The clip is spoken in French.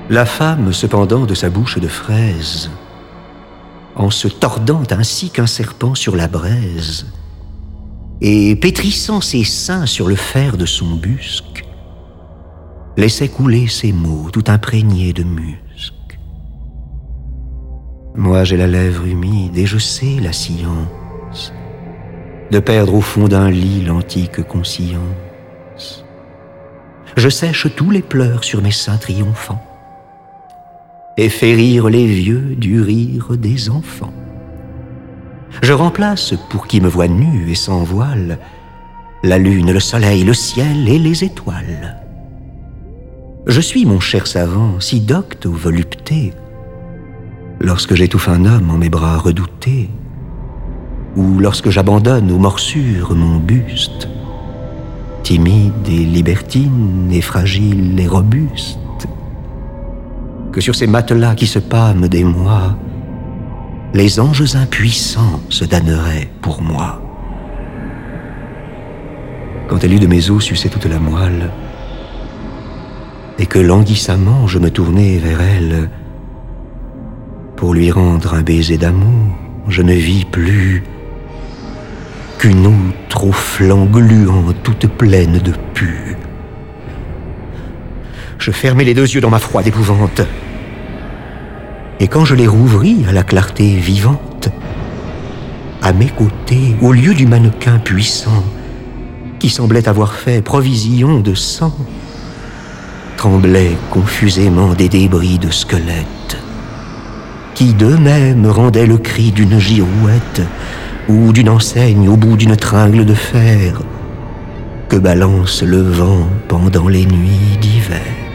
La femme se pendant de sa bouche de fraise, en se tordant ainsi qu'un serpent sur la braise, et pétrissant ses seins sur le fer de son busc, laissait couler ses mots tout imprégnés de musc. Moi j'ai la lèvre humide et je sais la science de perdre au fond d'un lit l'antique conscience. Je sèche tous les pleurs sur mes seins triomphants et fais rire les vieux du rire des enfants. Je remplace, pour qui me voit nu et sans voile, la lune, le soleil, le ciel et les étoiles. Je suis, mon cher savant, si docte aux voluptés, lorsque j'étouffe un homme en mes bras redoutés, ou lorsque j'abandonne aux morsures mon buste, timide et libertine et fragile et robuste, que sur ces matelas qui se pâment des mois, les anges impuissants se damneraient pour moi. Quand elle eut de mes os sucé toute la moelle, et que languissamment je me tournai vers elle, pour lui rendre un baiser d'amour, je ne vis plus qu'une outre aux flancs gluants toute pleine de pus. Je fermai les deux yeux dans ma froide épouvante, et quand je les rouvris à la clarté vivante, à mes côtés, au lieu du mannequin puissant qui semblait avoir fait provision de sang, tremblaient confusément des débris de squelettes qui d'eux-mêmes rendaient le cri d'une girouette ou d'une enseigne au bout d'une tringle de fer que balance le vent pendant les nuits d'hiver.